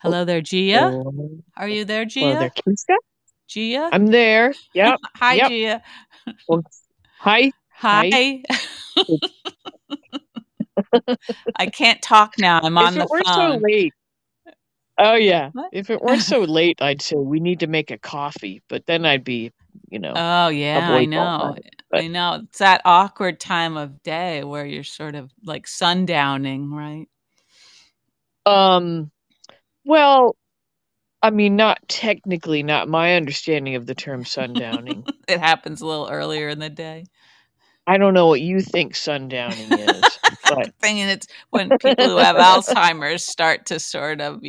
Oh, Hello there, Gia. oh, Are you there, hello there, Gia? Kisa. Gia? I'm there. Yep, Hi, yep. Gia. Well, hi, hi. Hi. I can't talk now. I'm If on it the weren't so phone. late, oh yeah. What? If it weren't so late, I'd say we need to make a coffee, but then I'd be, you know, Oh, yeah, I awake all know. night. But It's that awkward time of day where you're sort of like sundowning, right? um, well, I mean, not technically, not my understanding of the term sundowning. It happens a little earlier in the day. I don't know what you think sundowning is, but Thinking it's when people who have Alzheimer's start to sort of,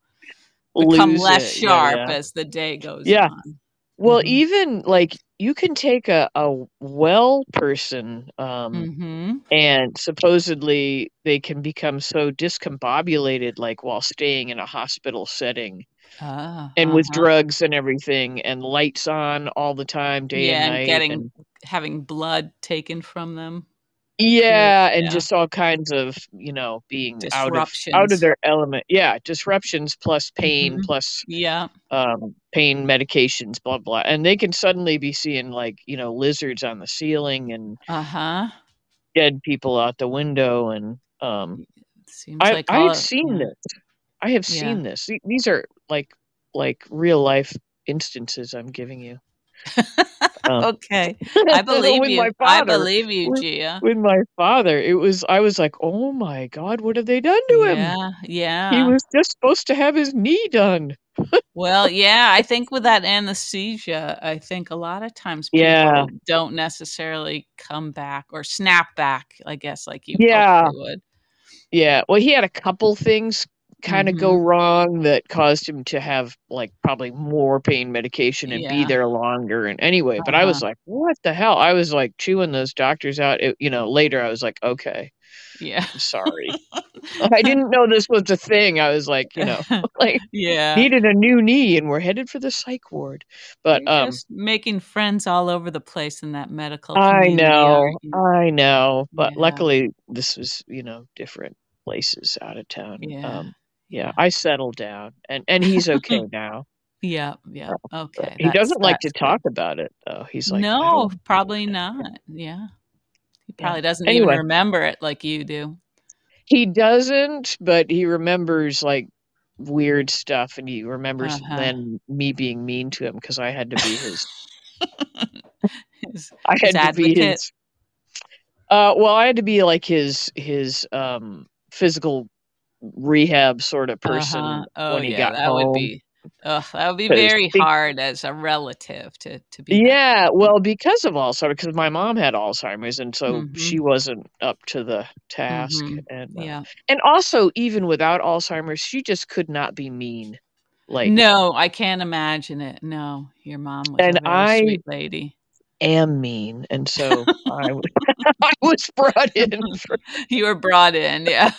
become lose less it. Yeah, sharp yeah. as the day goes Yeah. on. Well, Mhm. even like you can take a well person, Mhm. and supposedly they can become so discombobulated, like while staying in a hospital setting Ah, and with uh-huh. drugs and everything and lights on all the time, day and Yeah, and night. And having blood taken from them, create yeah, and yeah, just all kinds of, being out of disruptions. their element. Yeah, disruptions plus pain Mhm. plus Yeah. pain medications, blah blah. And they can suddenly be seeing like, lizards on the ceiling and Uh-huh. dead people out the window. And Seems like I've all seen yeah, this. I have yeah. seen this. These are like real life instances I'm giving you. Um, Okay. I believe with my you. I father, believe you, with, Gia. with my father, I was like, oh my God, what have they done to him? Yeah, He yeah. was just supposed to have his knee done. Well, yeah, I think with that anesthesia, I think a lot of times Yeah, people don't necessarily come back or snap back, I guess, like you'd hope yeah, they would. yeah. Well, he had a couple things kind of go Mhm. wrong that caused him to have like probably more pain medication and be Yeah. there longer. And anyway, but I Uh-huh. was like, what the hell? I was like chewing those doctors out. Later I was like, okay, Yeah. I'm sorry. I didn't know this was a thing. I was like, like Yeah. needed a new knee and we're headed for the psych ward. But You're just making friends all over the place in that medical I community, know, aren't you? I know. But Yeah. luckily this was, different places out of town. Yeah. Yeah, Yeah. I settled down and he's okay now. Yep, yep. But Okay, he doesn't like to that's talk good. about it though. He's like, I don't No, wanna talk probably about it. not. Yeah. He Yeah. probably doesn't even Anyway, remember it like you do. he doesn't, but he remembers like weird stuff and he remembers Uh-huh. then me being mean to him because I had to be his His I his had to be advocate. his well, I had to be like his physical rehab sort of Uh-huh. person Oh, when he yeah, got home that would be 'cause very hard as a relative to be that yeah, person. well, because of Alzheimer's, because my mom had Alzheimer's, and so she Mhm. wasn't up to the task. Mhm. And Yeah. and also even without Alzheimer's, she just could not be mean. Like, No, I can't imagine it. No, your mom was a and very I sweet lady. am mean, and so I was brought in for You were brought in, yeah.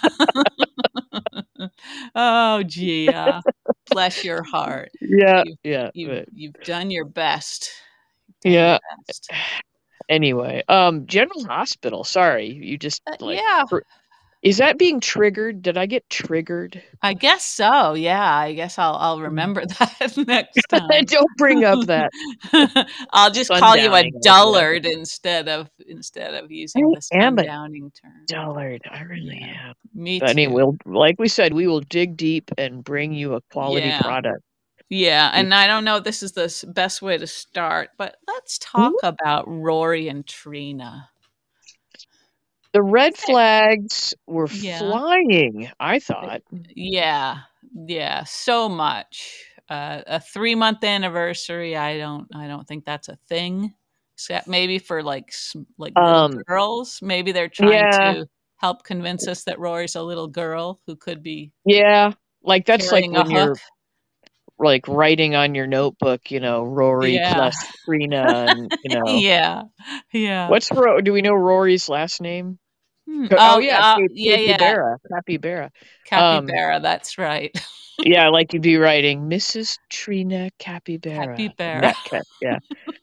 Oh, gee, bless your heart. yeah, You've yeah, you've but you've done your best. You've done your yeah. best. Anyway, General Hospital. Sorry, you just like Yeah, is that being triggered? Did I get triggered? I guess so, yeah, I guess I'll remember that next time. Don't bring up that I'll just call you a sundowning idea. dullard instead of I using the am a sundowning term. dullard. I really Yeah, am. me But anyway, too. like we said, we will dig deep and bring you a quality Yeah. product. Yeah, If and I don't know if this is the best way to start, but let's Mhm. talk about Rory and Trina. The red flags were Yeah, flying, I uh, thought. yeah, yeah, so much. A 3 month anniversary. I don't think that's a thing, except maybe for like little Um, girls. Maybe they're trying yeah, to help convince us that Rory's a little girl who could be yeah. Like that's like carrying a when hook. you're like writing on your notebook, Rory Yeah, plus Trina, and yeah, yeah. do we know Rory's last name? Oh Oh, yeah, yeah, yeah. Capybara. Um, Capybara, that's right. yeah, like you'd be writing Mrs. Trina Capybara. And Capybara. that cat, yeah.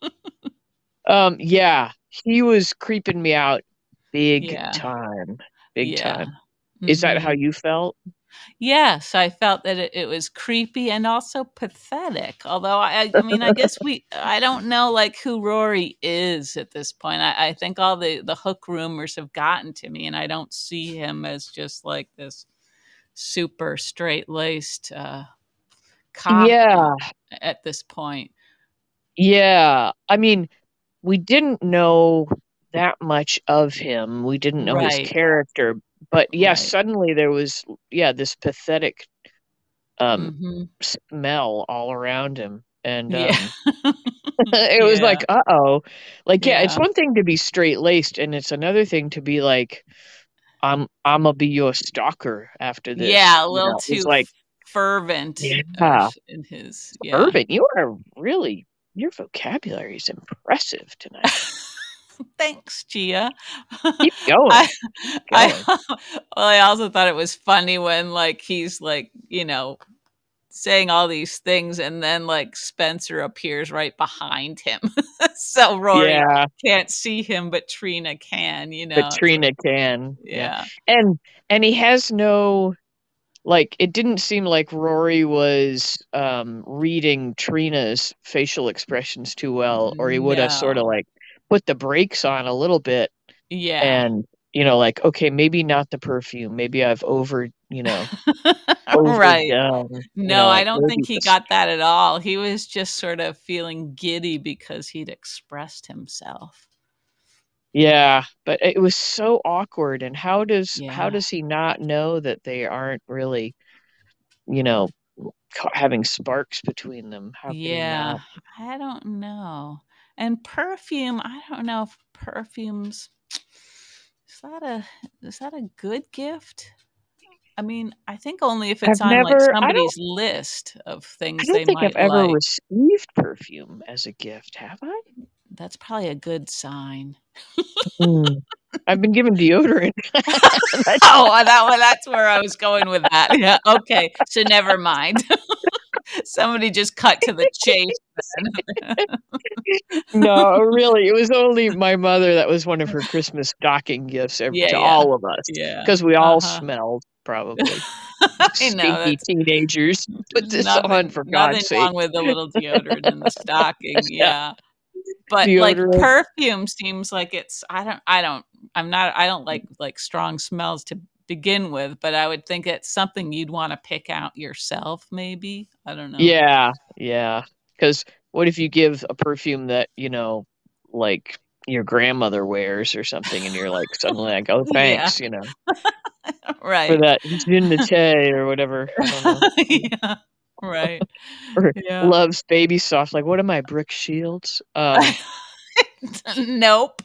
Yeah, he was creeping me out big Yeah, time. Big yeah. time. Is that how Mhm. you felt? Yes, I felt that it was creepy and also pathetic. Although I mean, I guess I don't know like who Rory is at this point. I think all the Hook rumors have gotten to me, and I don't see him as just like this super straight laced cop Yeah, at this point. yeah. I mean, we didn't know that much of him. We didn't know his Right, character, but yeah, right. suddenly there was this pathetic um Mm-hmm. smell all around him, and Yeah. it was Yeah. like, uh-oh. Like, yeah, it's Yeah. one thing to be straight-laced, and it's another thing to be like, I'm gonna be your stalker after this. Yeah, a little It's too like, fervent yeah, in his, yeah. Urban, your vocabulary is impressive tonight. Thanks, Gia. Keep going. I, Keep I, going. well, I also thought it was funny when like he's like, saying all these things, and then like Spencer appears right behind him, so Rory Yeah, can't see him, but Trina can. but It's like, Trina can. Yeah. yeah, And he has no, like, it didn't seem like Rory was reading Trina's facial expressions too well, or he would have sort of no, like put the brakes on a little bit yeah. and like, okay, maybe not the perfume. Maybe I've Right. overdone, No, I don't think maybe he this. got that at all. He was just sort of feeling giddy because he'd expressed himself. Yeah, but it was so awkward. And how Yeah. does he not know that they aren't really, you know, having sparks between them? How could he Yeah. not? I don't know. And perfume, I don't know if perfumes is that a good gift? I mean, I think only if it's I've on like never somebody's list of I things don't they think I've might ever like. received perfume as a gift, have I? That's probably a good sign. Mm. I've been given deodorant. That- Oh, that's where I was going with that. Yeah. Okay. So never mind. Somebody just cut to the chase then. No, really, it was only my mother. That was one of her Christmas stocking gifts Yeah, to yeah. all of us Yeah. because we all Uh-huh. smelled, probably. I know Stinky that's teenagers. Put there's this on, for God's nothing sake. wrong with a little deodorant in the stocking. Yeah, Yeah. But like deodorant. perfume seems like it's I don't like strong smells to begin with, but I would think it's something you'd want to pick out yourself maybe. I don't know. Yeah, yeah. Because what if you give a perfume that, like your grandmother wears or something, and you're like suddenly like, oh, Yeah. thanks, for Right. that je ne sais or whatever. I don't know. Yeah. Right. Or Yeah. Love's Baby Soft. Like, what am I, Brooke Shields? Nope.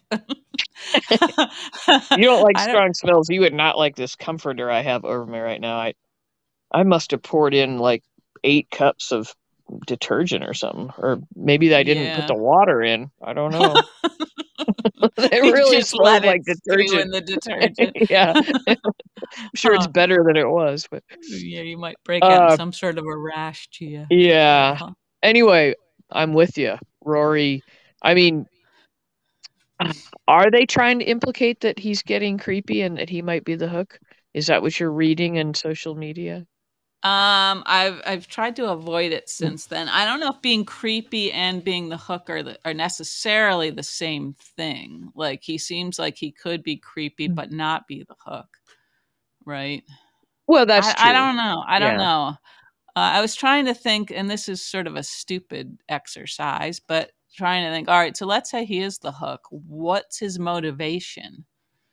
You don't like I don't strong smells. You would not like this comforter I have over me right now. I must have poured in like 8 cups of detergent or something, or maybe I didn't put yeah. the water in. I don't know. It You really just smells let it like stew detergent. in the detergent. Yeah, I'm sure it's Huh. better than it was, but Yeah, you might break out in uh, some sort of a rash, Gia. Be yeah. careful. Anyway, I'm with you, Rory. I mean, are they trying to implicate that he's getting creepy and that he might be the hook? Is that what you're reading in social media? I've tried to avoid it since then. I don't know if being creepy and being the hook are necessarily the same thing. Like he seems like he could be creepy but not be the hook, right? Well, that's I true. don't know. I don't Yeah. know. I was trying to think, and this is sort of a stupid exercise, but trying to think. All right, so let's say he is the hook. What's his motivation?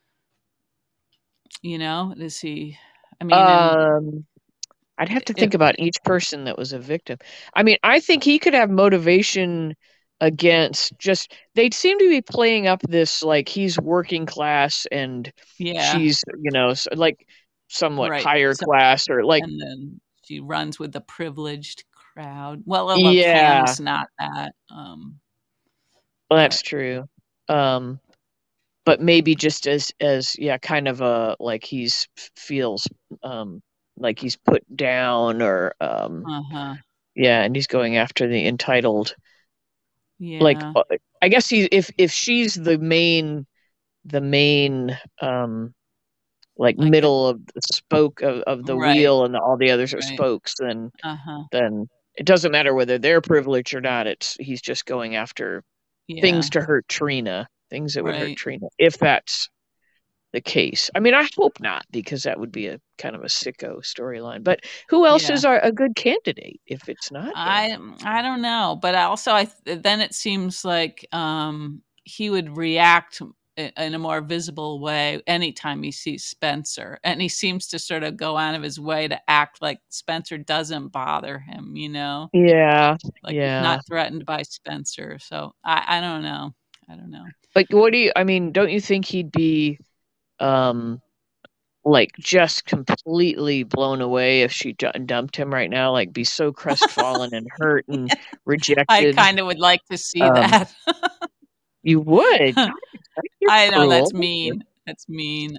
Is he? I mean, and Um, I'd have to if think about each person that was a victim. I mean, I think he could have motivation against just, they seem to be playing up this like he's working class and yeah, she's, like somewhat right. higher So class, or like, and then she runs with the privileged crowd. Well, although yeah, Cam's not that. well, But that's true. Um, but maybe just as yeah, kind of a like feels like he's put down, or uh-huh. yeah, and he's going after the entitled, like, Yeah. I guess if she's the main like like the middle of the spoke of the right, wheel and all the others are right. spokes, then Uh-huh. then it doesn't matter whether they're privileged or not. He's just going after things Yeah, to hurt Trina, things that would hurt right. Trina, if that's the case. I mean, I hope not, because that would be a kind of a sicko storyline. But who else Yeah. is a good candidate if it's not him? I don't know, but also then it seems like he would react in a more visible way anytime he sees Spencer, and he seems to sort of go out of his way to act like Spencer doesn't bother him, Yeah, like he's yeah. not threatened by Spencer. So I don't know. I don't know. Like, what do you? I mean, don't you think he'd be um like just completely blown away if she dumped him right now? Like, be so crestfallen and hurt and I rejected. kind of would like to see Um, that. you would. God, you're I know cruel. that's mean. That's mean.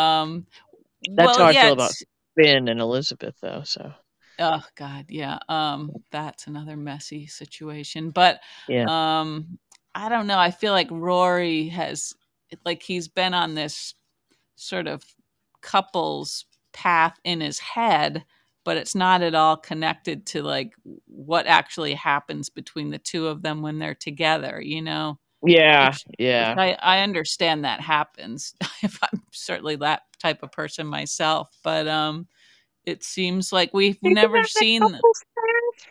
That's Well, how I yeah, feel about Finn and Elizabeth, though. So oh god, yeah. That's another messy situation. But yeah, um I don't know. I feel like Rory has like he's been on this sort of couples path in his head, but it's not at all connected to like what actually happens between the two of them when they're together, yeah, which yeah. I understand that happens if I'm certainly that type of person myself, but it seems like we've Think never about the seen couple stuff.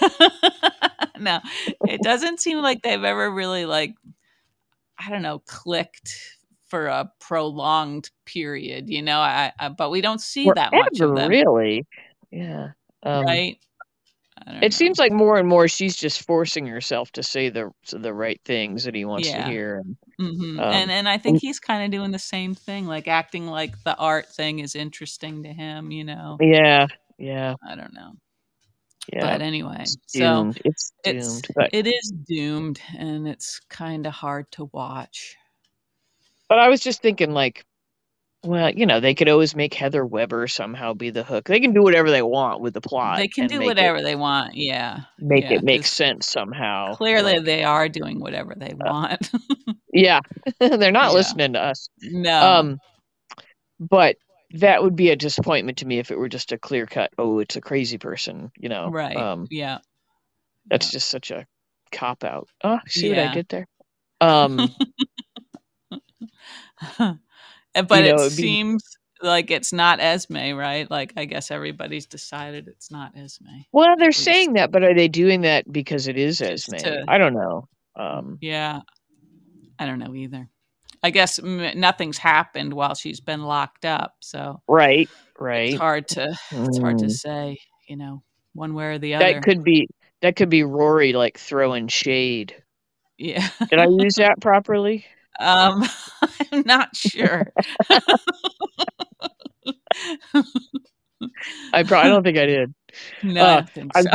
no, it doesn't seem like they've ever really like I don't know clicked for a prolonged period. But we don't see that much of Forever, them, really. Yeah. right? I don't It know. seems like more and more she's just forcing herself to say the right things that he wants to Yeah. hear, and And I think and he's kind of doing the same thing, like acting like the art thing is interesting to him. yeah, yeah, I don't know. yeah. But anyway, It's so doomed. It's it's doomed. But it is doomed and it's kind of hard to watch. I was just thinking, like, well, they could always make Heather Weber somehow be the hook. They can do whatever they want with the plot They can and do make it whatever they want. Yeah. make Yeah, it make cuz sense somehow. clearly Like, they are doing whatever they want. yeah, they're not Yeah. listening to us. No. Um, but that would be a disappointment to me if it were just a clear cut. Oh, it's a crazy person. Right. Yeah. That's Yeah. just such a cop out. Oh, see what I Yeah. did there? Um, But it it'd be seems like it's not Esme, right? Like I guess everybody's decided it's not Esme, well, they're at saying least that, but are they doing that because it is just Esme? to I don't know. Um, yeah, I don't know either. I guess nothing's happened while she's been locked up, so right, it's right. hard to it's hard to Mm. say, one way or the That other. could be that could be Rory, like, throwing shade. Yeah. Did I use that properly? um I'm not sure. I don't think I did. No, I Uh, don't think I so.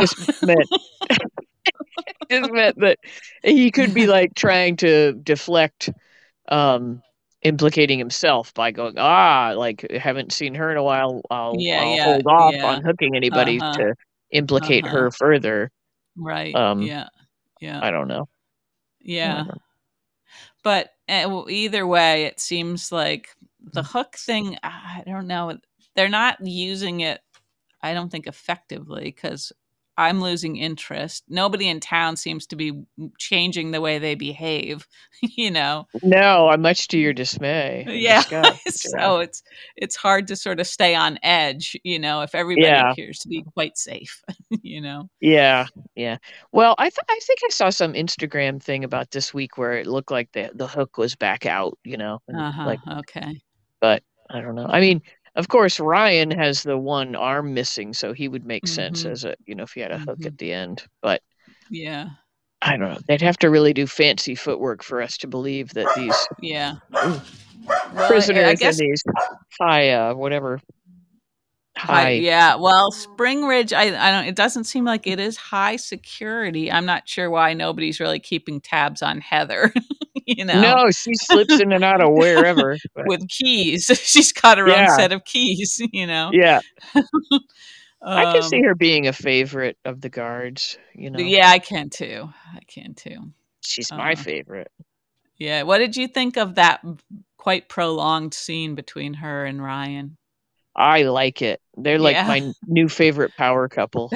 just meant that he could be, like, trying to deflect, um, implicating himself by going, like, haven't seen her in a while. Yeah, I'll yeah, hold off yeah. on hooking anybody Uh-huh. to implicate Uh-huh. her further. Right. Um, Yeah. Yeah. I don't know. I don't Yeah. know. But either way, it seems like the Mm. hook thing, I don't know. They're not using it, I don't think, effectively because I'm losing interest. Nobody in town seems to be changing the way they behave, you know? No, much to your dismay and Yeah. disgust. Yeah. So it's hard to sort of stay on edge, if everybody Yeah. appears to be quite safe, you know? Yeah, yeah. Well, I think I saw some Instagram thing about this week where it looked like the hook was back out, and Uh-huh. like, Okay. but I don't know. I mean, of course, Ryan has the one arm missing, so he would make sense Mm-hmm. as if he had a hook Mm-hmm. at the end. But Yeah. I don't know. They'd have to really do fancy footwork for us to believe that these Yeah. Well, I prisoners in guess these whatever high, high. yeah. Well, Spring Ridge, I don't. It doesn't seem like it is high security. I'm not sure why nobody's really keeping tabs on Heather. You know, No, she slips in and out of wherever. But with keys, she's got her own yeah, set of keys. You know, yeah. I can see um, her being a favorite of the guards. yeah, I can too. I can too. She's my Uh, favorite. Yeah. What did you think of that quite prolonged scene between her and Ryan? I like it. They're like Yeah. my new favorite power couple.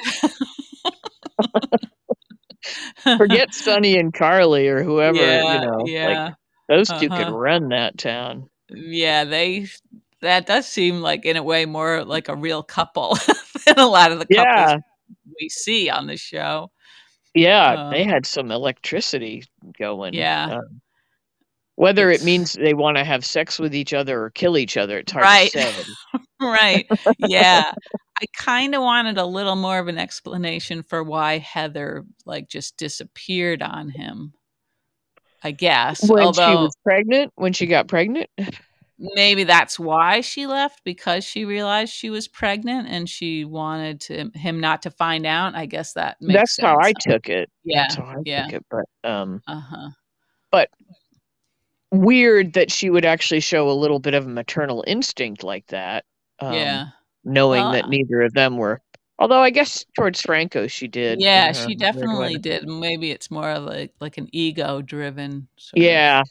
Forget Sonny and Carly or whoever, Yeah, like yeah. those two could Uh-huh. run that town. Yeah, that does seem like in a way more like a real couple than a lot of the couples Yeah, we see on the show. yeah, Uh, they had some electricity going. yeah, Whether it it's means they want to have sex with each other or kill each other, it's hard to right. say. Right. Yeah. I kind of wanted a little more of an explanation for why Heather like just disappeared on him, I guess. When she Although was pregnant, when she got pregnant, maybe that's why she left because she realized she was pregnant and she wanted him not to find out. I guess that makes that's how sense. I took it. That's Yeah. how I Yeah. took it. Uh-huh. But weird that she would actually show a little bit of a maternal instinct like that, Yeah. knowing Well, that neither of them were. Although I guess towards Franco she did in yeah, her she weird way. definitely did. Maybe it's more like an ego-driven sort of Yeah,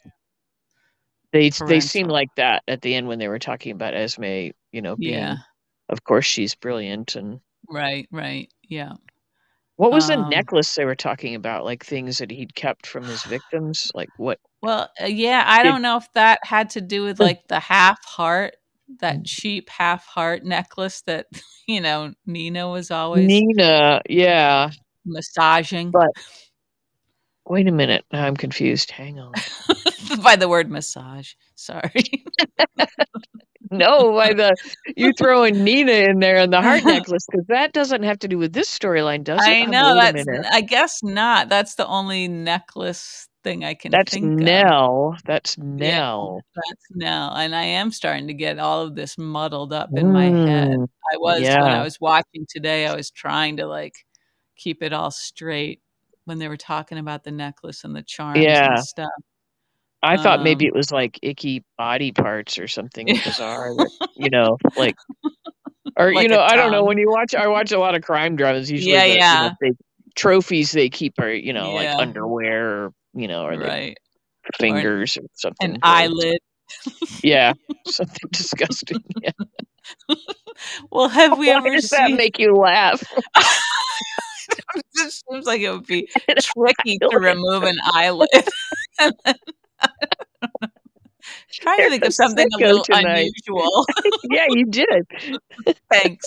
they seem parental. like that at the end when they were talking about Esme, Yeah. being, of course, she's brilliant. And Right, right. Yeah. what was the Um, necklace they were talking about? Like things that he'd kept from his victims? Like what well, yeah, I did don't know if that had to do with like the half heart, that cheap half heart necklace that, Nina was always Nina? Yeah, massaging. but wait a minute, now I'm confused. Hang on. By the word massage. Sorry. No, by the you throwing Nina in there and the heart necklace because that doesn't have to do with this storyline, does it? I know Wait a minute. I guess not. That's the only necklace thing I can That's think of. Nell. That's Yeah, Nell. that's now, and I am starting to get all of this muddled up in my head. Mm, I was when I yeah, was watching today, I was trying to, like, keep it all straight when they were talking about the necklace and the charms and yeah. stuff. I thought maybe Um, it was like icky body parts or something bizarre that, like, or, like a I don't know. tongue. I watch a lot of crime dramas. Usually Yeah, yeah. they trophies they keep are, like Yeah, underwear or they right. Or fingers or an something gross. eyelid. Yeah, something disgusting. Yeah. Well, have we Why ever does that seen make you laugh? it just seems like it would be tricky to Eyelid. remove an eyelid. Trying to You're think a of something a sicko little tonight. unusual. Yeah, you did. Thanks.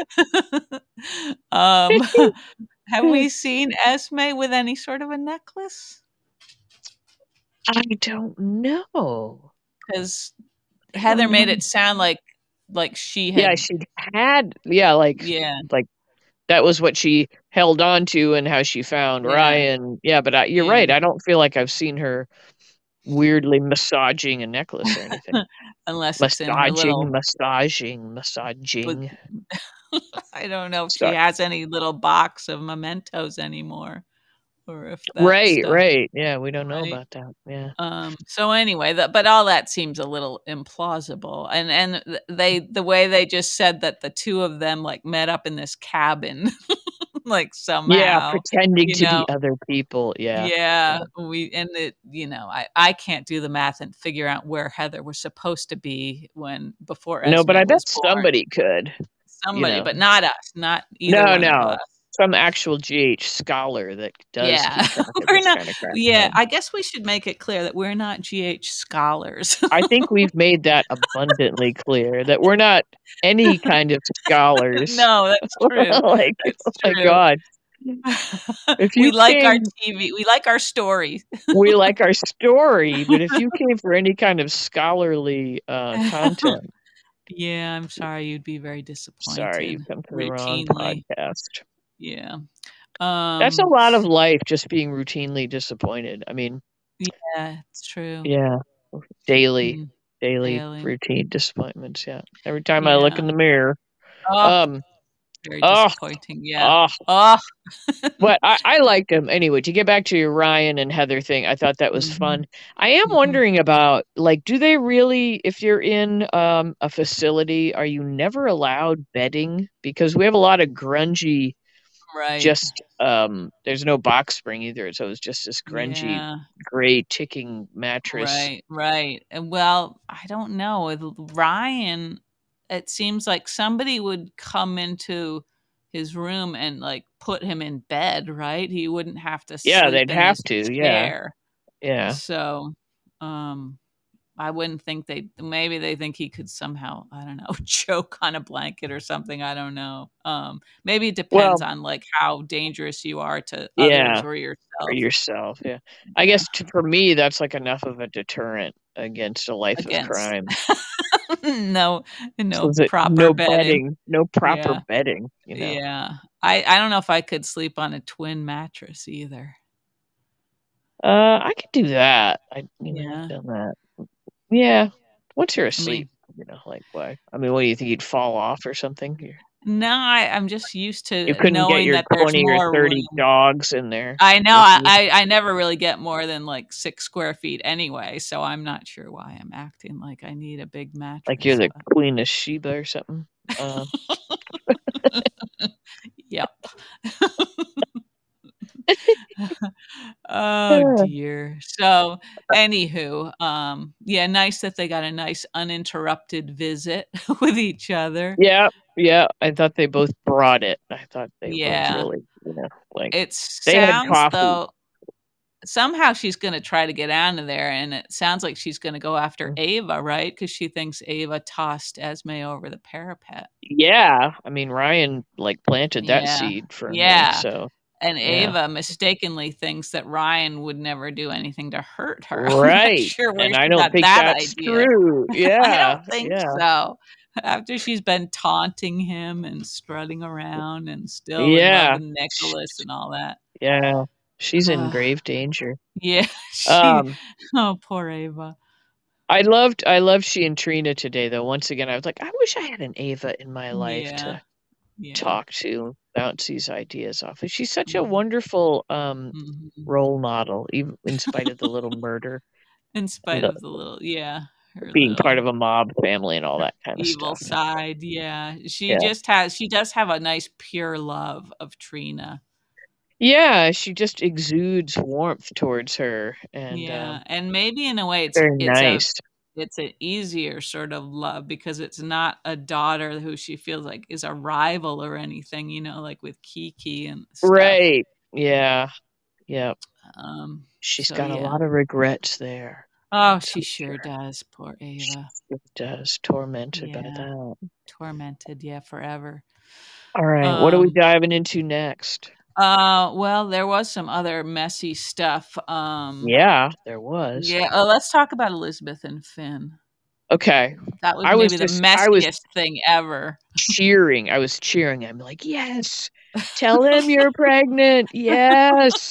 Um, have we seen Esme with any sort of a necklace? I don't know. Because I Heather don't made know. it sound like she Yeah, had. she had. Yeah, Yeah, like that was what she held on to and how she found yeah, Ryan. Yeah, but you're yeah. right. I don't feel like I've seen her weirdly massaging a necklace or anything. Unless it's in her little. But Massaging. I don't know if she Sorry. has any little box of mementos anymore, or if that Right, stuff. right. Yeah, we don't know Right. about that. Yeah. So anyway, but all that seems a little implausible. And the way they just said that the two of them like met up in this cabin, like Yeah, somehow, pretending you to be know, other people. Yeah. yeah, Yeah. I can't do the math and figure out where Heather was supposed to be before No, but Esme I bet was born. somebody could, you Somebody, know. but not us, not either No, one of us. no. Some actual GH scholar that does Yeah, keep track of we're this not. kind of crap. Yeah, I guess we should make it clear that we're not GH scholars. I think we've made that abundantly clear that we're not any kind of scholars. No, that's true. Like, oh That's my true. God. If We you like our came, TV. We like our story. we like our story, but if you came for any kind of scholarly content, Yeah, I'm sorry you'd be very sorry, disappointed you've come to the wrong routinely. podcast. Yeah. That's a lot of life, just being routinely disappointed. I mean, Yeah, it's true. yeah, daily, Mm, daily daily. routine disappointments. Yeah, every time I look Yeah. in the mirror, Oh, um, very oh, disappointing. Yeah. oh. Oh. But I liked him anyway. To get back to your Ryan and Heather thing, I thought that was Mhm, fun. I am mhm. wondering about like, do they really, if you're in a facility, are you never allowed bedding? Because we have a lot of grungy Right. just there's no box spring either, so it was just this grungy, Yeah. gray ticking mattress. Right, right. And well, I don't know. With Ryan, it seems like somebody would come into his room and like put him in bed, right? He wouldn't have to Yeah, sleep they'd in have his to. Yeah, chair. yeah. So, um I wouldn't think maybe they think he could somehow, I don't know, choke on a blanket or something, I don't know. Maybe it depends Well, on, like, how dangerous you are to others yeah, or for yourself. yourself. Yeah, I Yeah, guess for me, that's like enough of a deterrent against a life of against crime. no So no that proper no bedding. bedding, no proper Yeah, bedding. yeah. I don't know if I could sleep on a twin mattress either. I could do that. I've Yeah. done that. Yeah. Once you're I asleep, mean, like why? I mean, what do you think? You'd fall off or something? no, I'm just used You to couldn't get knowing your that there's 20 or more 30 room. dogs in there I know with you. I never really get more than, like, 6 square feet anyway, so I'm not sure why I'm acting like I need a big Like you're mattress, the but Queen of Sheba or something. Uh, yep. Oh, yeah. dear. So, anywho, yeah, nice that they got a nice uninterrupted visit with each other. Yeah. Yeah. I thought they both brought it. I thought they both Yeah. really, like It they had sounds, coffee. though somehow she's gonna try to get out of there, and it sounds like she's gonna go after Ava, right? Because she thinks Ava tossed Esme over the parapet. Yeah. I mean, Ryan like planted that Yeah. seed firmly. Yeah. So, And yeah. Ava mistakenly thinks that Ryan would never do anything to hurt her. I'm not Right. sure where And I she don't got think that that's idea. true. I don't Yeah. think Yeah. so. After she's been taunting him and strutting around and still in love Yeah. with Nicholas and all that. Yeah. She's in Uh, grave danger. yeah, she Um, oh, poor Ava. I loved she and Trina today though. Once again, I was like, I wish I had an Ava in my life Yeah, to yeah. talk to, bounce these ideas off. And she's such a Mhm, wonderful mhm. role model, even in spite of the little murder In and spite of the little yeah, her being part little of a mob family and all her that kind of evil stuff. side, yeah. Yeah. She does have a nice pure love of Trina. Yeah, she just exudes warmth towards her and Yeah, and maybe in a way very nice. it's an easier sort of love because it's not a daughter who she feels like is a rival or anything, like with Kiki and stuff. Right. Yeah. Yeah. She's So got a yeah. lot of regrets there. Oh, That's she for sure sure. does, poor She Ava. does. Tormented by Yeah, that. tormented, yeah, forever. All right. What are we Um, diving into next? well, there was some other messy stuff. Yeah, there was. Yeah, let's talk about Elizabeth and Finn. Okay. That was I was maybe the just I was messiest thing ever. cheering. I was cheering. I'm like, "Yes. Tell him you're pregnant. Yes.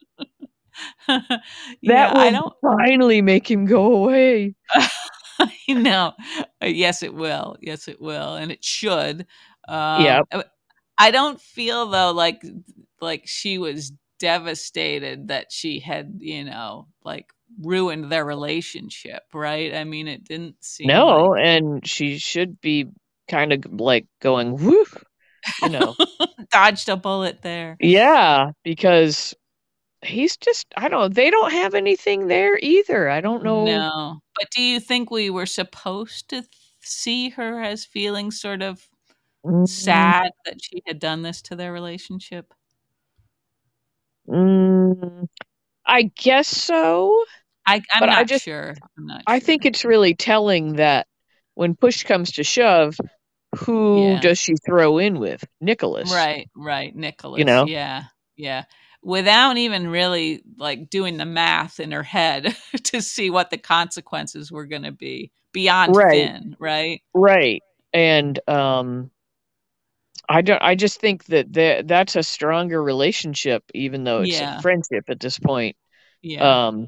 That Yeah, I will don't finally make him go away." I know. Yes, it will. Yes, it will, and it should. Yep. I don't feel though like she was devastated that she had, like ruined their relationship, right? I mean, it didn't seem like No, and she should be kind of like going, "Woo," you know. dodged a bullet there. Yeah, because he's just I don't know, they don't have anything there either. I don't know. No. But do you think we were supposed to see her as feeling sort of Mm, sad that she had done this to their relationship? mm, I guess so, I'm but I not just sure. I'm not I think sure. it's really telling that when push comes to shove, who Yeah. does she throw in with? Nicholas, Right, right, you Nicholas. know? Yeah, yeah. Without even really, like, doing the math in her head to see what the consequences were gonna be beyond Right, Finn, right? right. And I just think that that's a stronger relationship even though it's a Yeah, friendship at this point. yeah. Um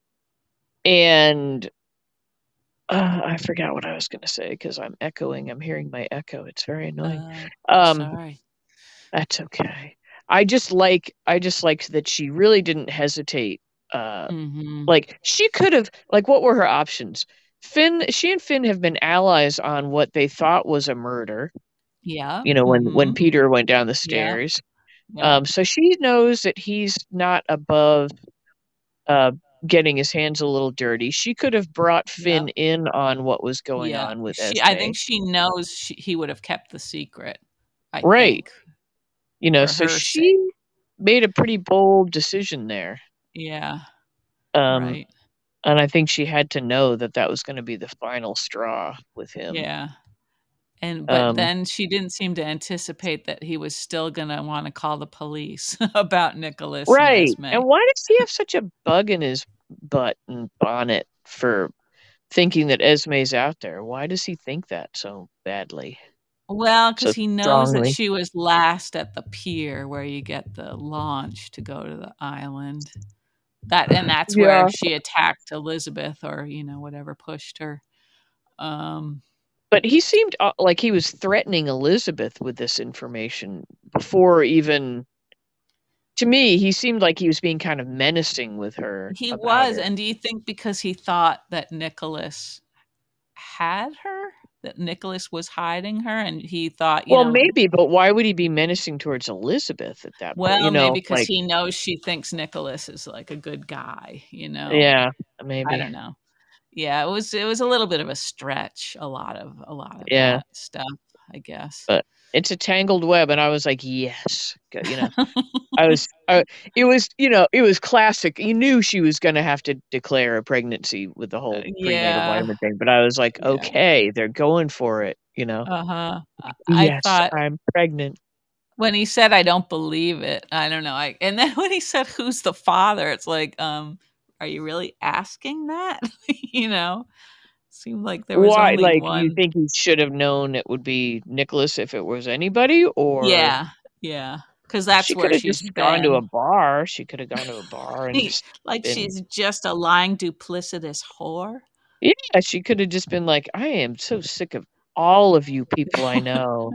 and I forgot what I was going to say because I'm echoing. I'm hearing my echo. It's very annoying. Um Sorry. that's okay. I just liked that she really didn't hesitate. Mhm. Like she could have like what were her options? She and Finn have been allies on what they thought was a murder, Yeah, when mhm. Peter went down the Yeah, stairs. Yeah. So she knows that he's not above uh, getting his hands a little dirty. She could have brought Yep. Finn in on what was going Yeah. on with I Esme. think she knows he would have kept the secret, I Right. think, for So her sake. she made a pretty bold decision there. Yeah. Um, Right. and I think she had to know that that was going to be the final straw with him. Yeah. But Um, then she didn't seem to anticipate that he was still gonna wanna call the police about Nicholas and right. Esme. And why does he have such a bug in his butt and bonnet for thinking that Esme's out there? Why does he think that so badly, Well, so because he knows that strongly? she was last at the pier where you get the launch to go to the island. That's where Yeah. she attacked Elizabeth or, whatever pushed her. Um, But he seemed like he was threatening Elizabeth with this information before even. To me, he seemed like he was being kind of menacing with her he about was, it. and do you think because he thought that Nicholas had her? That Nicholas was hiding her, and he thought, Well, maybe, but why would he be menacing towards Elizabeth at that point? well, maybe because Like, he knows she thinks Nicholas is like a good guy, yeah, I maybe. don't know. Yeah, it was a little bit of a stretch, a lot of Yeah, that stuff, I guess. but it's a tangled web, and I was like, yes, I was, it was, it was classic. You knew she was going to have to declare a pregnancy with the whole prenatal Yeah, vitamin thing, but I was like, yeah, okay, they're going for it. uh-huh. I Yes, thought I'm pregnant. when he said, "I don't believe it," I don't know, and then when he said, "Who's the father?" It's like, are you really asking that? You know? Seemed like there was Why? only Like, you one. think he should have known it would be Nicholas if it was anybody, or Yeah, yeah, because that's she could where have she's just gone to a been. bar. She could have gone to a bar and just Like been. she's just a lying, duplicitous whore. Yeah, she could have just been like, I am so sick of all of you people I know,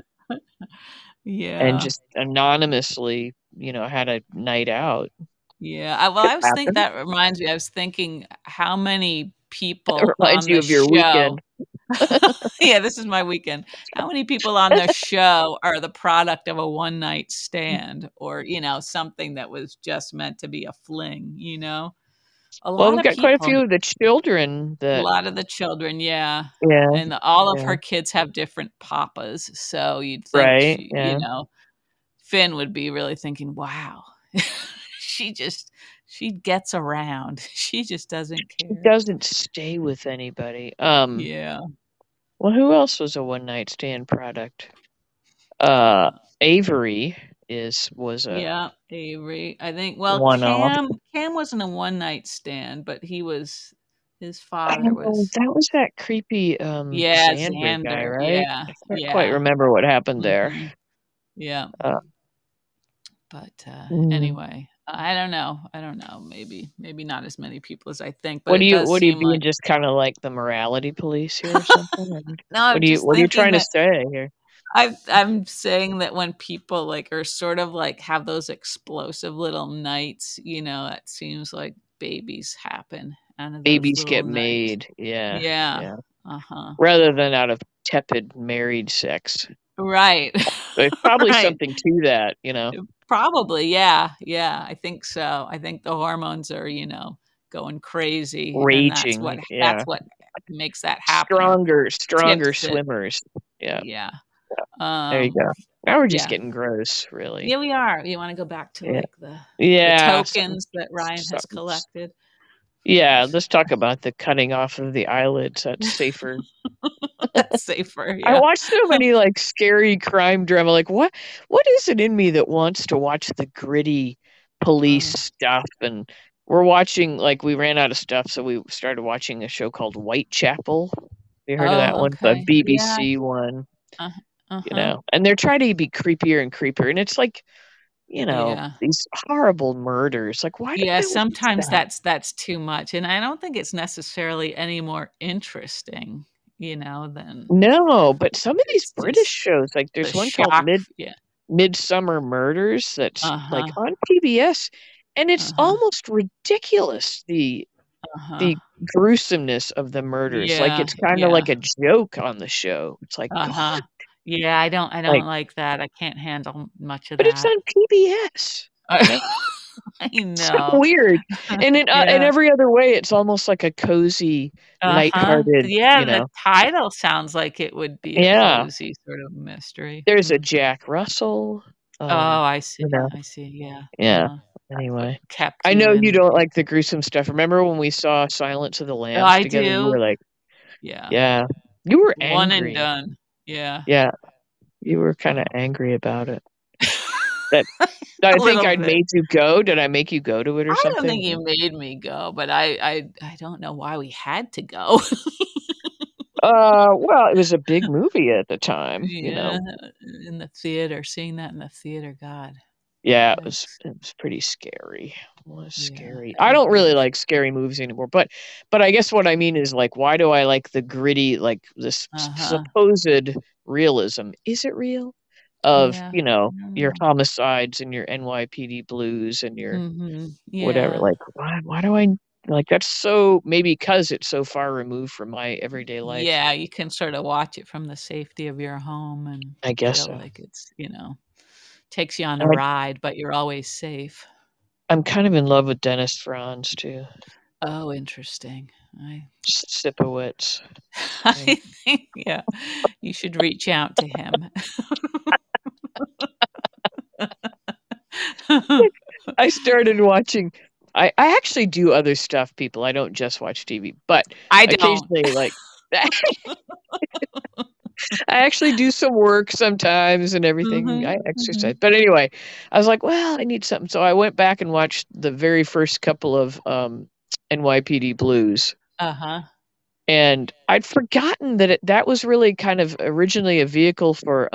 and Yeah. just anonymously, had a night out. Yeah, well, Could I was think happen. that reminds me, I was thinking how many It people reminds on you the of your show. weekend. Yeah, this is my weekend. How many people on the show are the product of a one night stand or, something that was just meant to be a fling? A Well, lot we've of got quite a people, few of the children a that, lot of the children, yeah. yeah, And all of yeah, her kids have different papas. So you'd think right, yeah. Finn would be really thinking, wow, she just, she gets around. She just doesn't He care. doesn't stay with anybody. Yeah. Well, who else was a one night stand product? Uh, Avery was a yeah, Avery. I think, well, one off. Cam wasn't a one night stand, but his father Oh, was, that was that creepy yeah, Xander guy, Xander. right? Yeah. I can't quite Yeah. remember what happened there. hmm Yeah. Uh, But mm. anyway, I don't know. I don't know. Maybe not as many people as I think, but What do it you does what are you seem being like. just kind of like the morality police here or something? No, I'm just What are you thinking trying to that say here? I'm saying that when people like are sort of like have those explosive little nights, it seems like babies happen out of those Babies little get nights. made. Yeah, Yeah. yeah. Uh-huh. Rather than out of tepid married sex. Right. There's probably Right. something to that. Probably, yeah. Yeah, I think so. I think the hormones are, going crazy and that's what Raging. that's Yeah. what makes that happen or Stronger tips it. swimmers. Yeah. Yeah. There you Um go. Now we're just yeah. getting gross, really. Yeah, we are. You want to go back to Yeah. like the Yeah. tokens that Ryan has collected for Yeah. us. Let's talk about the cutting off of the eyelids. That's safer. That's safer, I yeah. watch so many like scary crime drama. Like what is it in me that wants to watch the gritty police Uh, stuff? And we're watching, like, we ran out of stuff, so we started watching a show called Whitechapel. You heard of that oh, one? The okay. Yeah. BBC one, Uh, uh-huh. And they're trying to be creepier and creepier. And it's like, Yeah. these horrible murders. Like, why do Yeah, I watch sometimes that? that's too much, and I don't think it's necessarily any more interesting, than No, but some of these it's British just shows, like the there's one called shock. Yeah. Midsummer Murders that's like Uh-huh. on PBS, and it's Uh-huh. almost ridiculous, Uh-huh. the gruesomeness of the murders. Like, Yeah. it's kind of Yeah. like a joke on the show. It's like, Uh-huh. what? Yeah, I Like, don't like that. I can't handle much of but it's that. on PBS. That's I so know. weird. And in Yeah. every other way, it's almost like a cozy, Uh-huh. lighthearted, Yeah, and the title sounds like it would be a Yeah. cozy sort of mystery. There's a Mm. Jack Russell, Oh, um, I you see, know I see, yeah, yeah. that's what Anyway, kept I you know you in don't like the gruesome stuff. Remember when we saw Silence of the Oh, Lambs I together? You were do. like Yeah. yeah. You were One and angry. done. Yeah. Yeah. You were kinda Oh. angry about it. That I A think little I'd bit. made you go. Did I make you go to it or I don't something? think you made me go, but I don't know why we had to go. Well, it was a big movie at the time, you Yeah, know? in the theater, seeing that in the theater, god, Yeah, yikes. it was pretty scary. It was Yeah, scary. it I was don't really very like scary movies anymore, but I guess what I mean is, like, why do I like the gritty, like, this Uh-huh. supposed realism? Is it real? Of, Yeah, I don't your know. homicides and your NYPD Blues and your Mhm. whatever, Yeah. like, why do I like, that's so maybe 'cause it's so far removed from my everyday life. Yeah, you can sorta watch it from the safety of your home and I guess feel so. like it's, takes you on a And ride, but you're always safe. I'm kind of in love with Dennis Franz too. Oh, interesting. I Sipowicz. I Yeah. think, yeah, you should reach out to him. I started watching I actually do other stuff, people, I don't just watch TV, but I don't. occasionally, like I actually do some work sometimes and everything, I Mhm, exercise, mhm. but anyway, I was like, "Well, I need something," so I went back and watched the very first couple of, NYPD Blues, Uh-huh. and I'd forgotten that that was really kind of originally a vehicle for,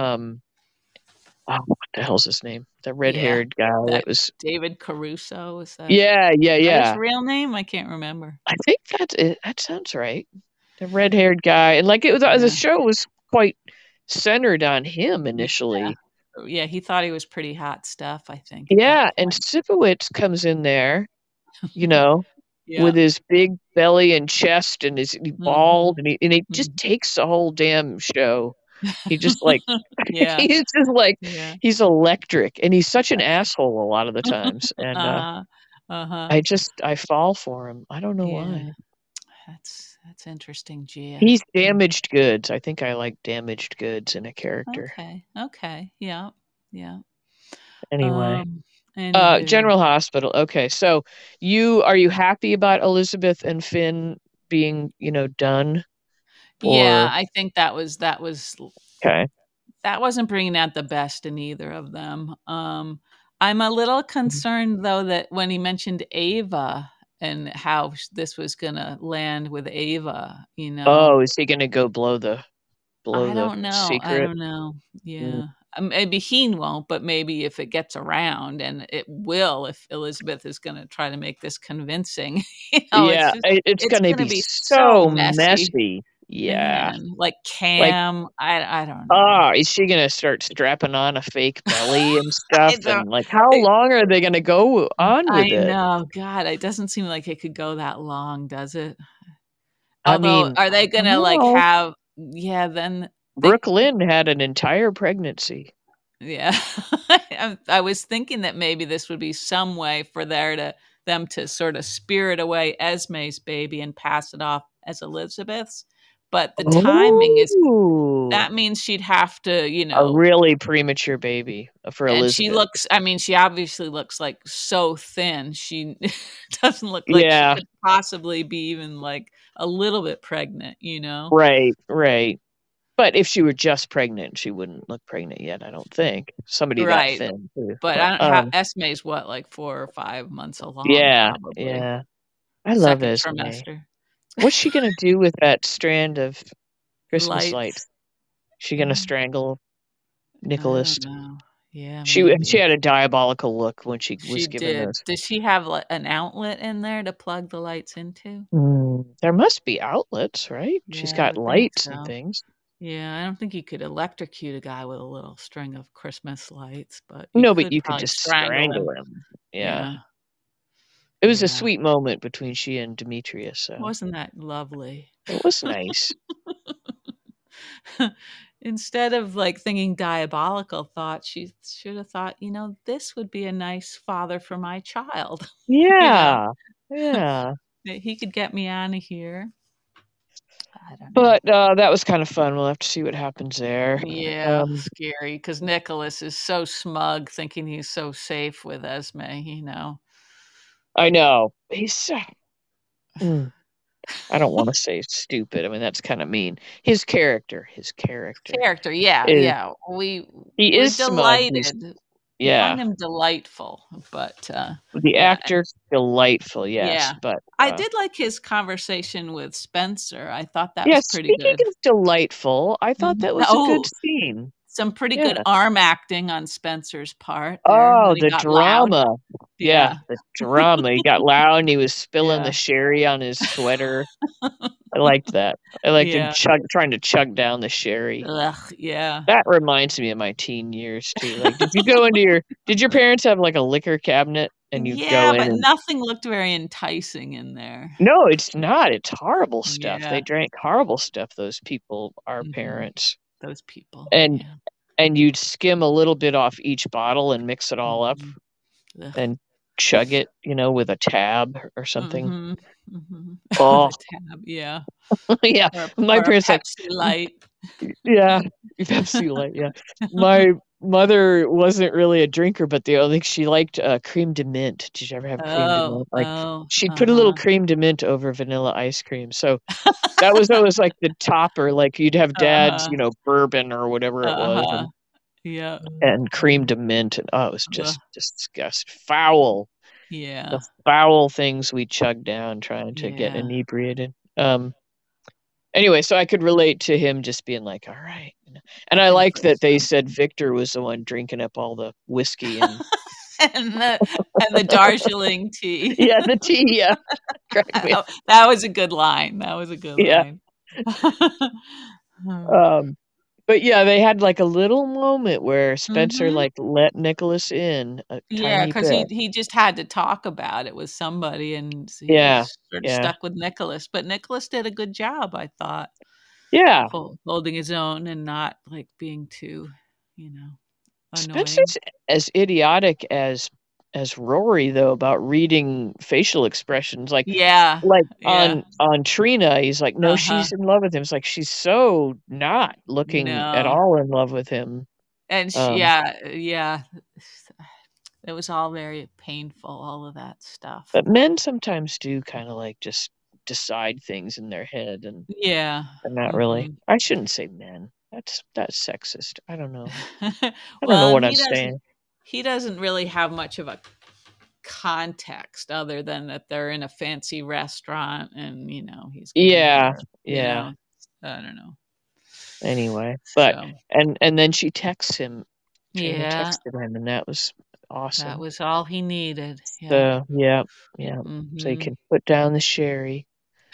oh, what the hell's his name? The Yeah. red-haired guy that That was David Caruso, Yeah, yeah, is that his yeah. real name? I can't remember. I think that's it, that sounds right. The red-haired guy, and, like, it was the Yeah. show was quite centered on him Yeah. initially. Yeah, he thought he was pretty hot stuff, I think, at that Yeah, and point. Sipowicz comes in there, you know, with Yeah. his big belly and chest and his he's bald, Mhm. and he just Mhm. takes the whole damn show. He just, like Yeah. he's just, like Yeah. he's electric, and he's such an asshole a lot of the times, and, Uh-huh. Uh-huh. I fall for him. I don't know why. Yeah. That's interesting, Gia. He's damaged goods. I think I like damaged goods in a character. Okay. Okay. Yeah. Yeah. Anyway, Anywho. General Hospital. Okay, so are you happy about Elizabeth and Finn being, done? Yeah, Or I think okay. that wasn't bringing out the best in either of them. I'm a little Mhm. concerned though that when he mentioned Ava and how this was gonna land with Ava, Oh, is he gonna go blow I the don't know. I secret? don't know. Mm. Yeah. Maybe he won't, but maybe if it gets around, and it will, if Elizabeth is going to try to make this convincing, Yeah, it's it's gonna going to be be so so messy, messy. Yeah. man. Like Like, Cam, I don't know. is she gonna start strapping on a fake belly and stuff? I don't. And, like, how I, long are they gonna go on I with it? know. God, it doesn't seem like it could go that long, does it? I Although, mean, are they I going don't to like know. have? Yeah, then they Brooke Lynn had an entire pregnancy. Yeah. I was thinking that maybe this would be some way for them to sort of spirit away Esme's baby and pass it off as Elizabeth's. But the timing is Oh, that means she'd have to, a really premature baby for and she Elizabeth. looks, I mean, she obviously looks like so thin. She doesn't look like she Yeah, could possibly be even like a little bit pregnant. right, right. But if she were just pregnant, she wouldn't look pregnant yet, I don't think. Somebody that Right. thin too. But But, I don't how Esme's what, like 4 or 5 months along, yeah, probably. yeah. I love 2nd Esme. trimester. What's she gonna do with that strand of Christmas lights? Lights. She gonna Yeah, strangle I Nicholas? don't know. Yeah, She maybe. had a diabolical look when she was She given did. those. Does she have, like, an outlet in there to plug the lights into? There must be outlets, right? She's Yeah, I got would think lights and so. things. Yeah, I don't think you could electrocute a guy with a little string of Christmas lights, but you No, but could you could probably just strangle him. strangle him. Yeah. Yeah, It was a yeah. sweet moment between she and Demetrius, so Wasn't that lovely? it was nice. instead of like thinking diabolical thoughts, she should have thought, this would be a nice father for my child. you know, Yeah. Yeah. that he could get me out of here. I don't know. But that was kind of fun. We'll have to see what happens there. Yeah, scary because Nicholas is so smug, thinking he's so safe with Esme. I know. He's so. Mm, I don't want to say stupid. I mean, that's kind of mean. His character Character, yeah, is yeah. he We're is smug. He's delighted. We yeah. find him delightful, but The yeah, actor's delightful, yes, yeah. but I did like his conversation with Spencer. I thought that yeah, was pretty speaking good. of delightful, I thought Mhm. that was a good Oh, scene. some pretty good Yeah. arm acting on Spencer's part there Oh, when he the got loud. drama. Yeah, Yeah, the drama. He got loud and he was spilling the yeah, sherry on his sweater. I liked that. I liked him yeah. trying to chug down the sherry. Ugh, yeah. That reminds me of my teen years too. Like, did your parents have like a liquor cabinet and you'd go Yeah, in but and nothing looked very enticing in there. no, it's not. It's horrible stuff. They Yeah. drank horrible stuff, those people, our Mhm. parents. Those people. And Yeah. and you'd skim a little bit off each bottle and mix it all up Mhm. Ugh. and chug it, with a tab or something. Mhm. Mhm. Oh, The tab, yeah. yeah. My Or a parents had Pepsi Light. yeah, Pepsi Light, yeah. My mother wasn't really a drinker, but the only thing she liked, crème de menthe. Did you ever have crème de Oh, menthe? Like, oh, she'd put a little uh-huh. crème de menthe over vanilla ice cream, so that was always, like, the topper, like, you'd have dad's, Uh-huh. bourbon or whatever it was, Uh-huh. Yeah. and crème de menthe, and, oh, it was Ugh. just disgusting. Foul. The Yeah. foul things we chugged down trying to get Yeah. inebriated. Anyway, so I could relate to him just being like, "All right," and I I liked think that they so. said Victor was the one drinking up all the whiskey and And the Darjeeling tea. yeah, the tea, yeah, cracked me up. That was a good line. That was a good Yeah, line. um, but yeah, they had, like, a little moment where Spencer, Mhm. like, let Nicholas in a Yeah, tiny because bit. he just had to talk about it with somebody, and he Yeah, was sort of yeah, stuck with Nicholas, but Nicholas did a good job, I thought, yeah. holding his own and not, like, being too, annoying. Spencer's as idiotic as Rory, though, about reading facial expressions, Yeah, like, yeah, on Trina, he's like, "No, uh-huh, she's in love with him." It's like, she's so not looking at no, all in love with him. and Um, yeah, yeah, it was all very painful, all of that stuff. but men sometimes do kinda, like, just decide things in their head and not really Mhm. I shouldn't say men. That's sexist. I don't know. I don't know Well, and what I'm saying. he doesn't really have much of a context other than that they're in a fancy restaurant and, he's giving Yeah, her, yeah. I don't know. Anyway, but So, and then she texts him. Trina yeah, texted him, and that was that awesome. was all he needed. Yeah. So, yeah, yeah. So you Mhm. can put down the sherry.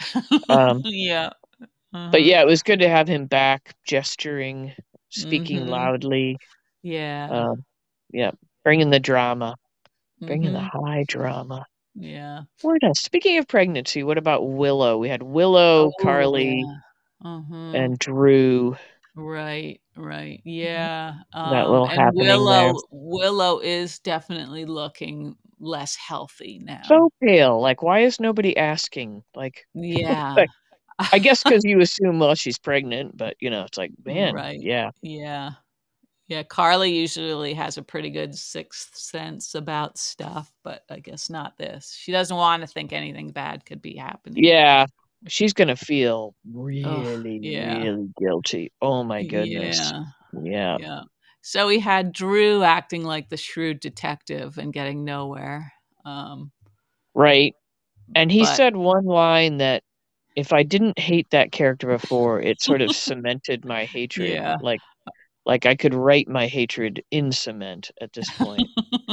Um, Yeah. but Uh-huh. yeah, it was good to have him back gesturing, speaking Mhm. loudly. Yeah. Um, yeah, bringing the drama, bringing the Mhm. high drama. Yeah. What else? Speaking of pregnancy, what about Willow? We had Willow, Oh, Carly, yeah. Mhm. and Drew. Right, right. Yeah. That little And happening there. Willow is definitely looking less healthy now. So pale. Like, why is nobody asking? Yeah. Like, I guess because you assume, well, she's pregnant, but it's like, man, Right. yeah, Yeah. Yeah, Carly usually has a pretty good sixth sense about stuff, but I guess not this. She doesn't want to think anything bad could be happening. yeah. She's gonna feel Oh, really, yeah. really guilty. Oh my goodness. Yeah. Yeah. Yeah. So we had Drew acting like the shrewd detective and getting nowhere. Um, Right. And he but said one line that if I didn't hate that character before, it sort of cemented my hatred. yeah. Like I could write my hatred in cement at this point.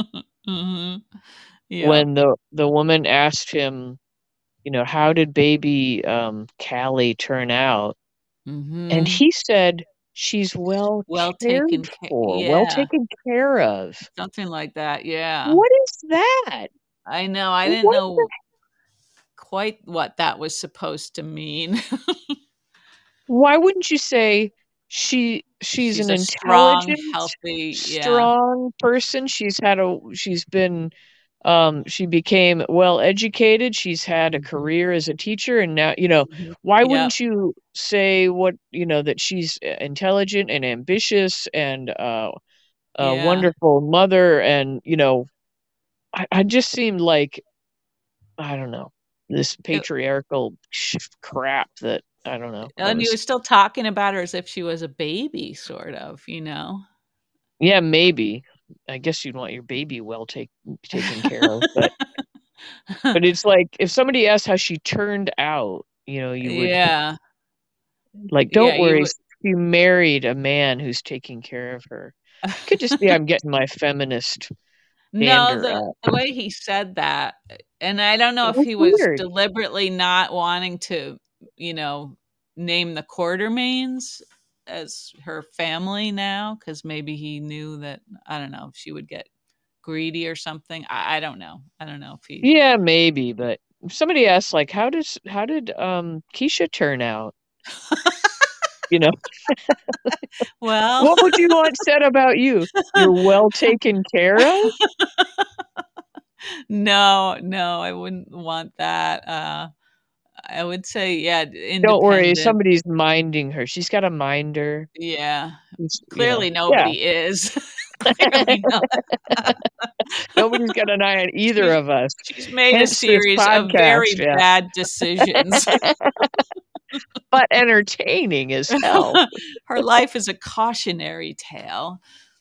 hmm Yeah. When the woman asked him, how did baby Callie turn out? And hmm he said, "She's well Well taken cared care. for, well Yeah. taken care of." Something like that. Yeah. What is that? I know. I didn't What the know quite what that was supposed to mean. why wouldn't you say, she's She's an a strong, intelligent, healthy, yeah. strong person. She became well educated. She's had a Mhm, career as a teacher, and now, mhm. why Yep, wouldn't you say that she's intelligent and ambitious and a yeah. wonderful mother, and I just seemed like, I don't know, this It patriarchal crap that I don't know. I and he was was still talking about her as if she was a baby, sort of, you know? Yeah, maybe. I guess you'd want your baby taken care of, but it's like if somebody asked how she turned out, you would Yeah. like, Yeah, "Don't you worry, would she married a man who's taking care of her." Could just be I'm getting my feminist No, dander the up. way he said that, and I don't know It if was he was weird. deliberately not wanting to, you know, name the Quartermaines as her family now, because maybe he knew that, I don't know, if she would get greedy or something. I don't know. I don't know if he Yeah, maybe, but if somebody asked, like, how did Keisha turn out?" You know? well, "What would you want said about you? You're well taken care of?" no, no, I wouldn't want that. I would say, yeah, "Don't worry, independent. somebody's minding her. She's got a minder." Yeah. It's Clearly yeah. nobody is. Clearly not. Nobody's got an eye on either She's of us. she's made a Hence this series of podcast, very yeah. bad decisions. But entertaining as hell. Her life is a cautionary tale.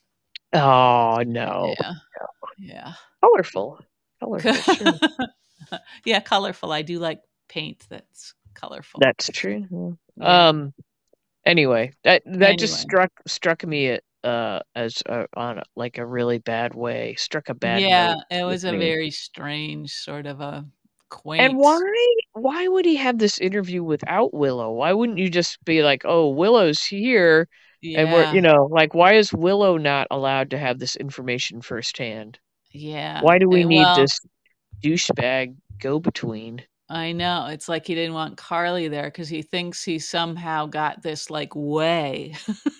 Oh, no. Yeah, yeah. Colorful. Colorful, sure. Yeah, colorful. I do like paint that's colorful. That's true. Yeah. Anyway, that just Anyway. struck me as on like a really bad way. Struck a bad Yeah, note it with was a me. very strange sort of a And quaint. why would he have this interview without Willow? Why wouldn't you just be like, "Oh, Willow's here," and Yeah, like, why is Willow not allowed to have this information firsthand? yeah. Why do we need Well, this douchebag go-between? I know. It's like he didn't want Carly there because he thinks he somehow got this, like, way,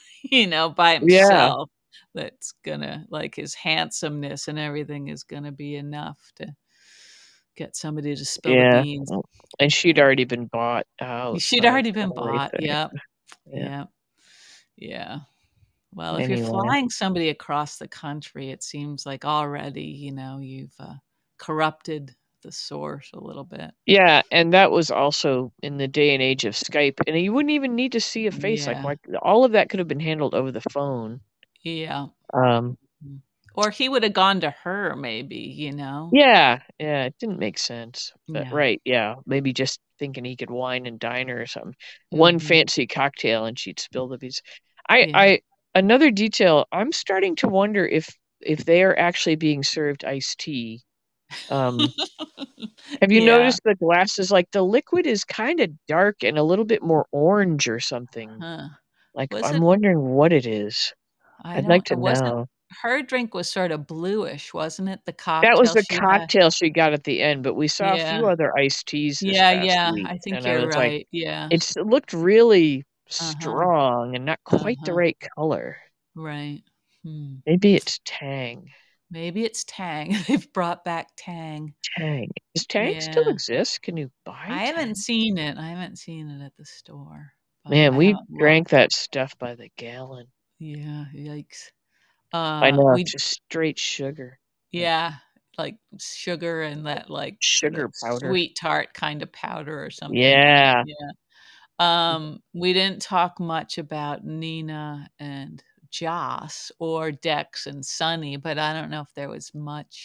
by Yeah, himself that's gonna like, his handsomeness and everything is gonna be enough to get somebody to spill the yeah, beans. and she'd And already been bought out she'd by already been Carly, bought. so Yep. yeah. Yep. Yeah. Well, if you're Anyway. flying somebody across the country, it seems like already, you've, corrupted the source a little bit. Yeah, and that was also in the day and age of Skype, and you wouldn't even need to see a face, like, Yeah. why all of that could have been handled over the phone. Yeah. Um, Mm. Or he would have gone to her maybe, you know? yeah, yeah, it didn't make sense, but Yeah. right, yeah, maybe just thinking he could wine and dine her or something. One Mhm. fancy cocktail and she'd spill the beans. I Yeah. I Another detail, I'm starting to wonder if they are actually being served iced tea. Um, have you Yeah. noticed the glasses? Like, the liquid is kinda dark and a little bit more orange or something. Huh. Like, Was I'm it wondering what it is. I I'd like don't to it wasn't know. her drink was sort of bluish, wasn't it? The That was cocktail the she had? cocktail she got at the end, but we saw a few Yeah. other iced teas this Yeah, past yeah. week, I think and I you're was like, right. Yeah. it looked really Uh-huh. strong and not quite the Uh-huh. right color. Right. Hmm. Maybe it's Tang. Maybe it's Tang. They've brought back Tang. Tang. Does Tang still Yeah. exist? Can you buy I haven't Tang? seen it. I haven't seen it at the store, but Man, I we haven't drank looked. that stuff by the gallon. Yeah, yikes. I know, We just straight sugar. Yeah, Yeah, like sugar and that, like, sort of sugar powder. sweet tart kind of powder or something, Yeah. yeah. We didn't talk much about Nina and Joss or Dex and Sunny, but I don't know if there was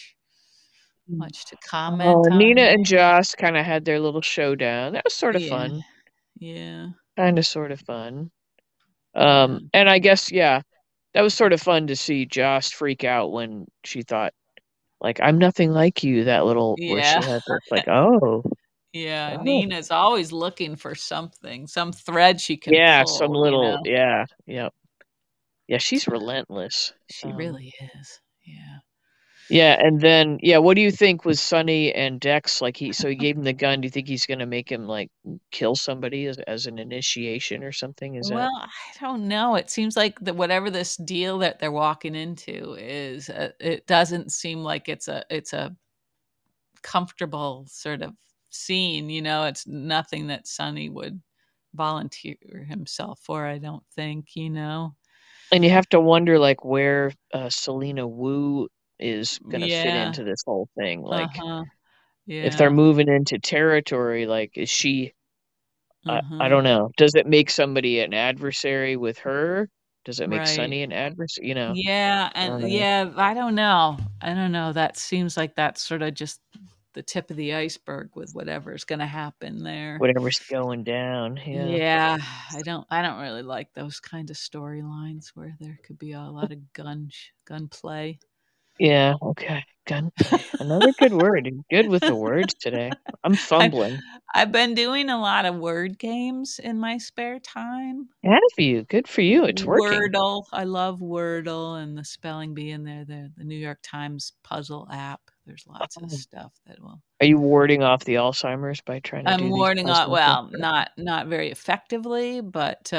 much to comment Nina on and there. Joss kinda had their little showdown. That was sorta Yeah, fun. yeah, Kinda sorta fun. yeah. And I guess, yeah, that was sort of fun to see Joss freak out when she thought, like, "I'm nothing like you," that little where she Yeah, had this, like, "Oh, yeah, oh." Nina's always looking for something, some thread she can Yeah, some pull, little yeah, yep. Yeah, she's So relentless. she really is, yeah. Yeah, and then what do you think with Sonny and Dex? Like so he gave him the gun. Do you think he's gonna make him like kill somebody as an initiation or something? Is that Well, I don't know. It seems like that whatever this deal that they're walking into is, it doesn't seem like it's a comfortable sort of scene. It's nothing that Sonny would volunteer himself for. I don't think. and you have to wonder like where Selena Wu is gonna fit Yeah. into this whole thing. Like Uh-huh. if they're Yeah. moving into territory, like is she I Uh-huh. don't know. Does it make somebody an adversary with her? Does it make Right. Sonny an adversary? Yeah, I don't and know. yeah, I don't know. I don't know. That seems like that's sort of just the tip of the iceberg with whatever's going to happen there. Whatever's going down. Yeah. Yeah, I don't really like those kind of storylines where there could be a lot of gunplay. Yeah. Okay. Gunplay. Another good word. You're good with the words today. I'm I, fumbling. I've been doing a lot of word games in my spare time. Have you? Good for you. It's working. Wordle. I love Wordle and the spelling bee in there. The New York Times puzzle app. There's lots of Oh. stuff that will. Are you warding off the Alzheimer's by trying to I'm do these warding off. puzzles and Well, stuff? not very effectively, but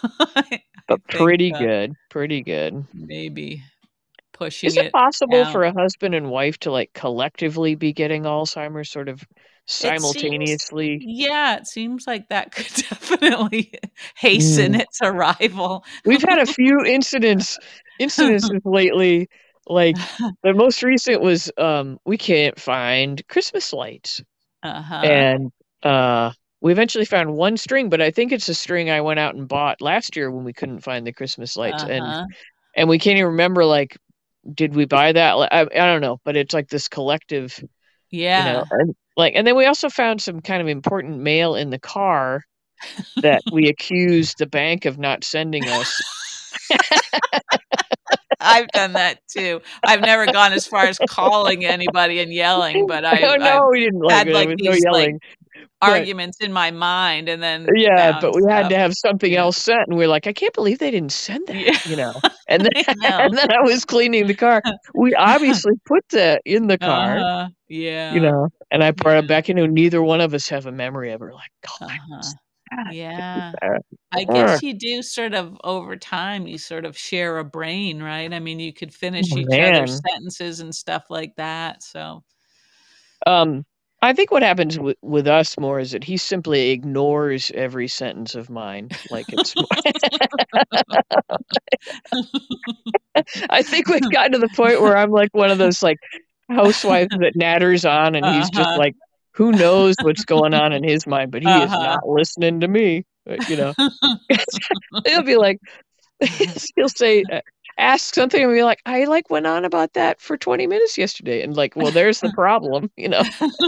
I But think pretty good. Pretty good. maybe pushing Is it it possible out. for a husband and wife to like collectively be getting Alzheimer's sort of It seems, simultaneously? yeah, it seems like that could definitely hasten Mm. its arrival. We've had a few incidences lately. Like the most recent was we can't find Christmas lights. Uh-huh. And we eventually found one string, but I think it's a string I went out and bought last year when we couldn't find the Christmas lights. Uh-huh. And we can't even remember like did we buy that? I don't know, but it's like this collective, Yeah. and then we also found some kind of important mail in the car that we accused the bank of not sending us. I've done that too. I've never gone as far as calling anybody and yelling, but Oh I've no, we didn't like had it. There like was no these like yelling. But arguments in my mind and then yeah, but found we had stuff. to have something Yeah. else sent, and we're like, I can't believe they didn't send that, Yeah. And then I know. and then I was cleaning the car. We obviously put that in the car, Uh-huh. Yeah. and I brought it Yeah. back. Neither one of us have a memory of it. We're like, Uh-huh. God, Yeah. uh, I uh, guess you do sort of over time, you sort of share a brain, right? I mean, you could finish oh each other's man. sentences and stuff like that. So, Um, I think what happens with us more is that he simply ignores every sentence of mine. Like it's, I think we've gotten to the point where I'm like one of those like housewives that natters on, and he's just uh-huh. like, who knows what's going on in his mind, but he is Uh-huh. not listening to me. He'll be like, he'll say, ask something, and be like, I like went on about that for 20 minutes yesterday, and like, well, there's the problem.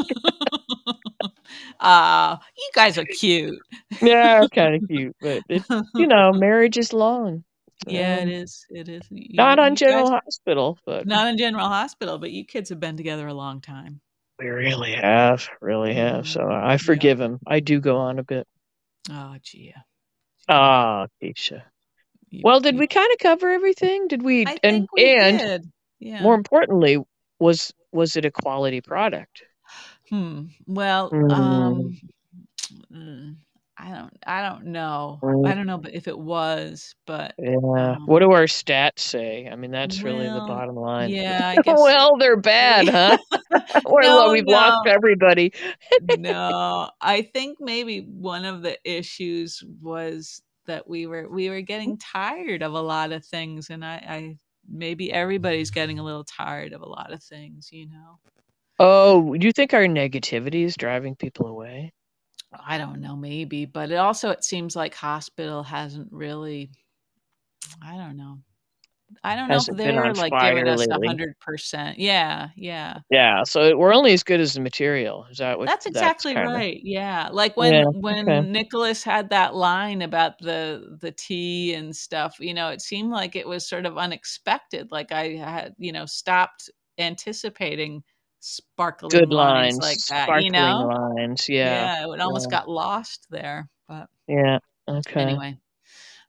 You guys are cute. Yeah, kind of cute, but marriage is long. Yeah, it is. It is. Not on You guys General Hospital, but not in General Hospital, but you kids have been together a long time. we really have. Mhm. So I Yep. forgive him. I do go on a bit. Oh, gee. Gee. Ah, Keisha. You Well, did you we kind of cover everything? Did we? I And think we and did. more Yeah. importantly, was it a quality product? Well, Mm, mm, I don't know. I mm, don't know but if it was, but, yeah. What um, do our stats say? I mean, that's really the well, bottom line. yeah, I guess Well, they're bad, huh? no, We've lost no, everybody. no. I think maybe one of the issues was that we were getting tired of a lot of things, and I maybe everybody's getting a little tired of a lot of things. Oh, do you think our negativity is driving people away? I don't know, maybe, but it seems like hospital hasn't really. I don't know. I don't know if Hasn't been they're on like giving fire us lately. 100%. Yeah, yeah. Yeah, so we're only as good as the material. Is that what That's that's exactly kinda right. Yeah. Like yeah, okay. when Nicholas had that line about the tea and stuff, it seemed like it was sort of unexpected. Like I had, stopped anticipating sparkling Good lines lines, like that, you sparkling know? lines, yeah. Yeah, it almost Yeah, got lost there. But yeah, okay. anyway.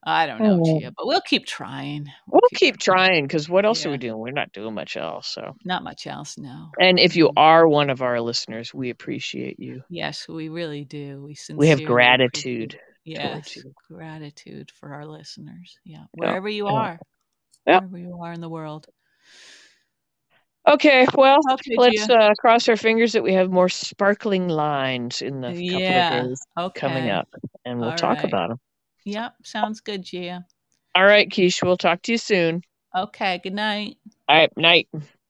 I don't know, Oh, Gia, but we'll keep trying. We'll we'll keep keep trying. trying because what else are we Yeah. doing? We're not doing much else. So, Not much else, no. and if you No. are one of our listeners, we appreciate you. Yes, we really do. We We have sincerely appreciate. gratitude towards Yes, you. gratitude for our listeners. Yeah, Yeah, wherever you yeah, are, yeah. wherever you are in the world. Okay, well, Okay, let's Gia. cross our fingers that we have more sparkling lines in the couple of Yeah. days coming Okay. up, and we'll All talk right. about them. Yep. Sounds good, Gia. All right, Keish, we'll talk to you soon. Okay. Good night. All right, night.